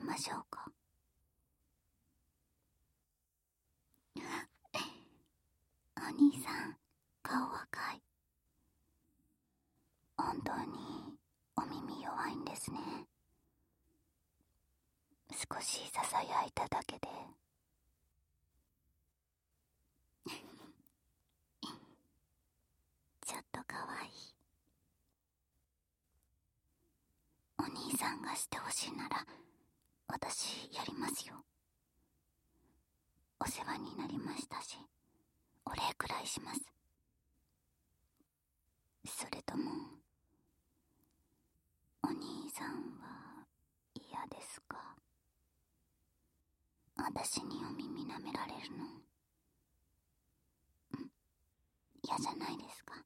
ましょうか。お兄さん、顔赤い。本当にお耳弱いんですね。少しささやいただけでちょっとかわいい。お兄さんがしてほしいなら私やりますよ。お世話になりましたし、お礼くらいします。それともお兄さんは嫌ですか？私にお耳舐められるの嫌じゃないですか？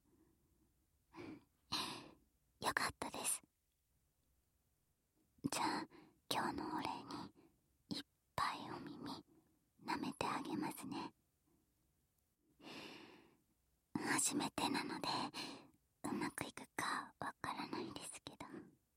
よかったです。じゃあ今日のお礼にいっぱいお耳舐めてあげますね。初めてなのでうまくいくかわからないですけど。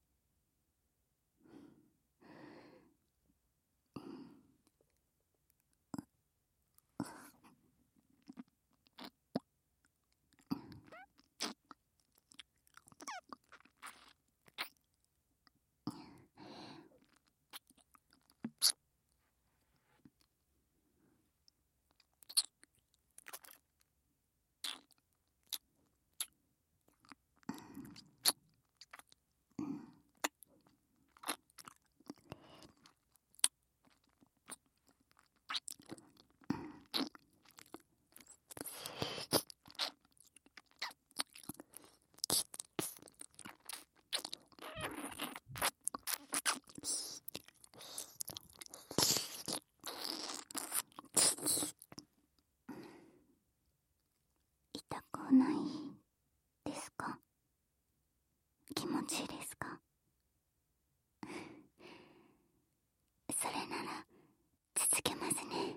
痛くないですか？気持ちいいですか？それなら続けますね。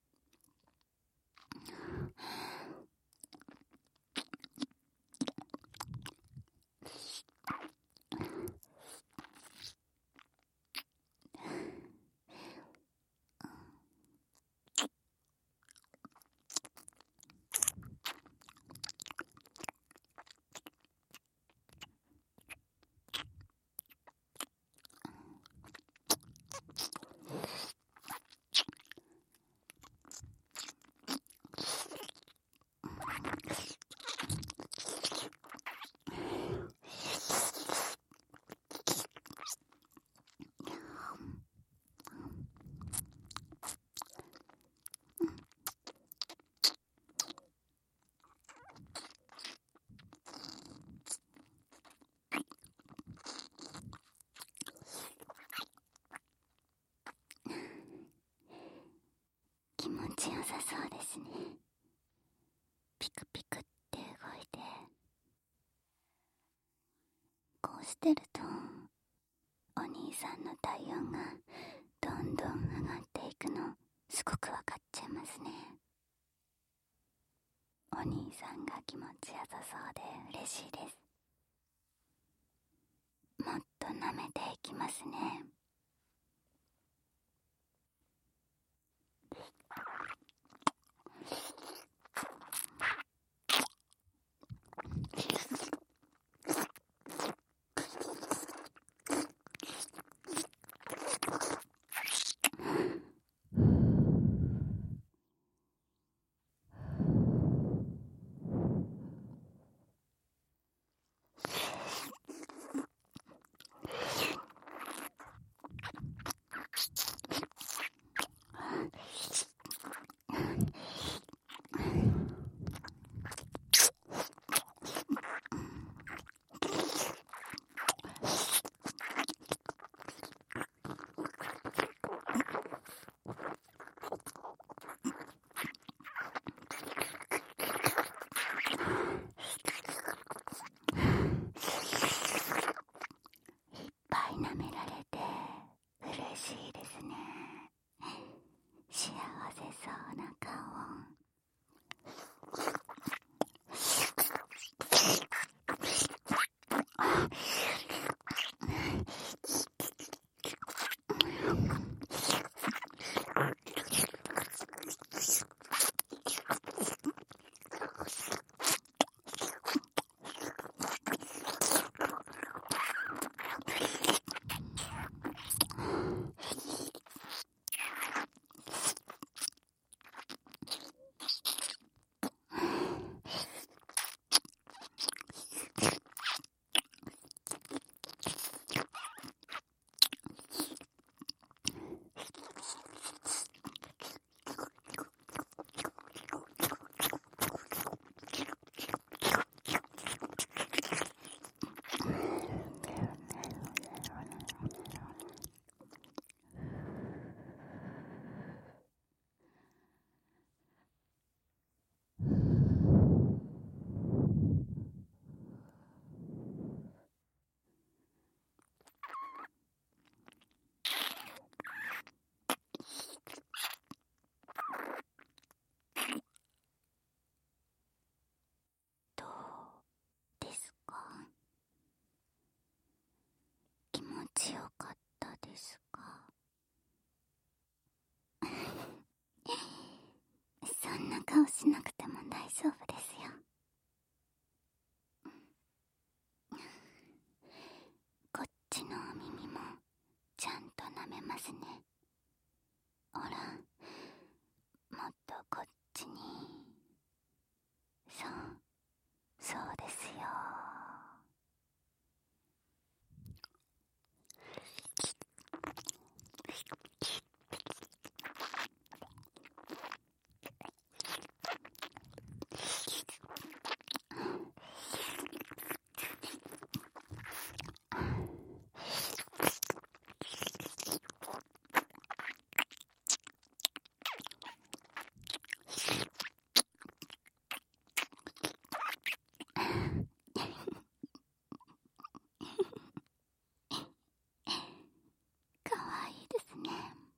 気持ちよさそうですね。ピクピクって動いて、こうしてるとお兄さんの体温がどんどん上がっていくのすごくわかっちゃいますね。お兄さんが気持ちよさそうで嬉しいです。もっと舐めていきますね。 丈夫ですよ。こっちのお耳もちゃんと舐めますね。ほら、もっとこっちに。そう、そうですよ。かわいいですね。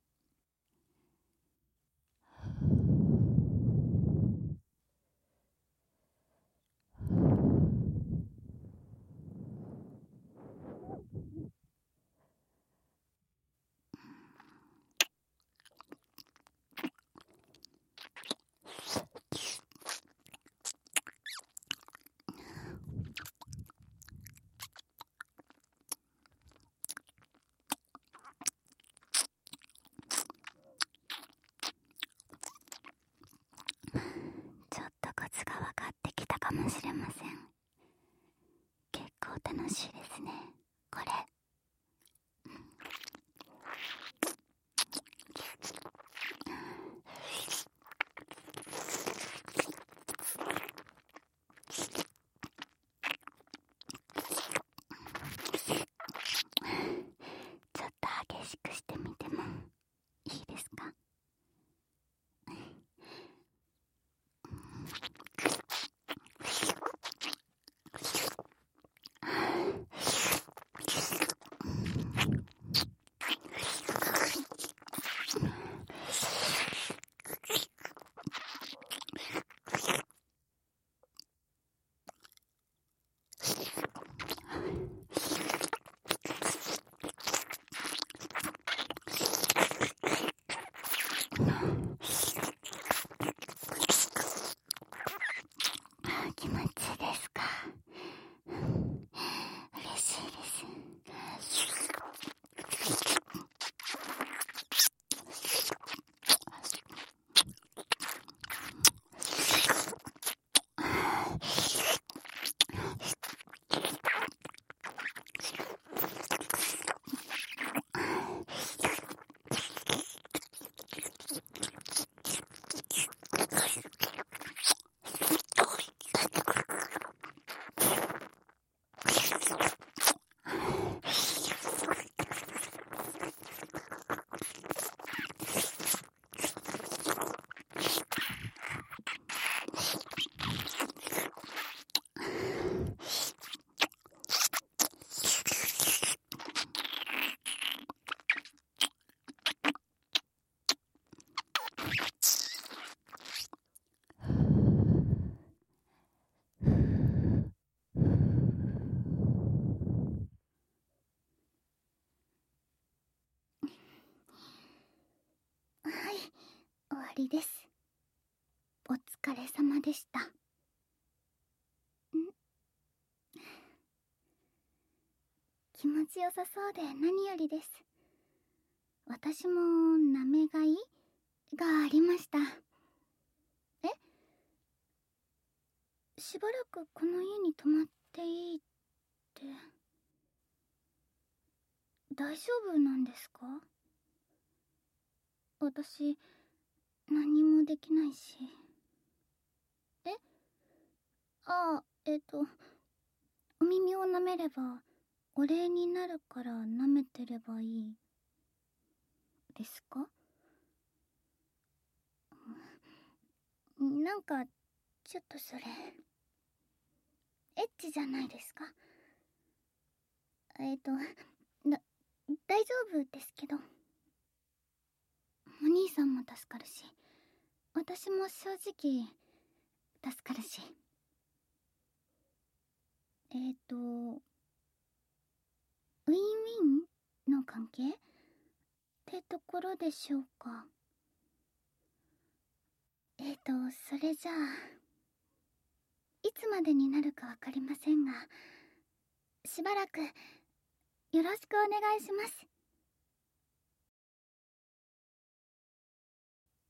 ちょっとコツが分かってきたかもしれません。結構楽しいですね、これ。ちょっと激しくしてみてもいいですか？気持ちいいですか？嬉しいです。はい、終わりです。お疲れ様でした。気持ちよさそうで何よりです。私もなめがいがありました。しばらくこの家に泊まっていいって大丈夫なんですか？私何もできないし。お耳を舐めればお礼になるから舐めてればいいですか？なんかちょっとそれエッチじゃないですか？大丈夫ですけど。お兄さんも助かるし、私も正直助かるし。ウィンウィンの関係ってところでしょうか。それじゃあつまでになるかわかりませんが、しばらくよろしくお願いします。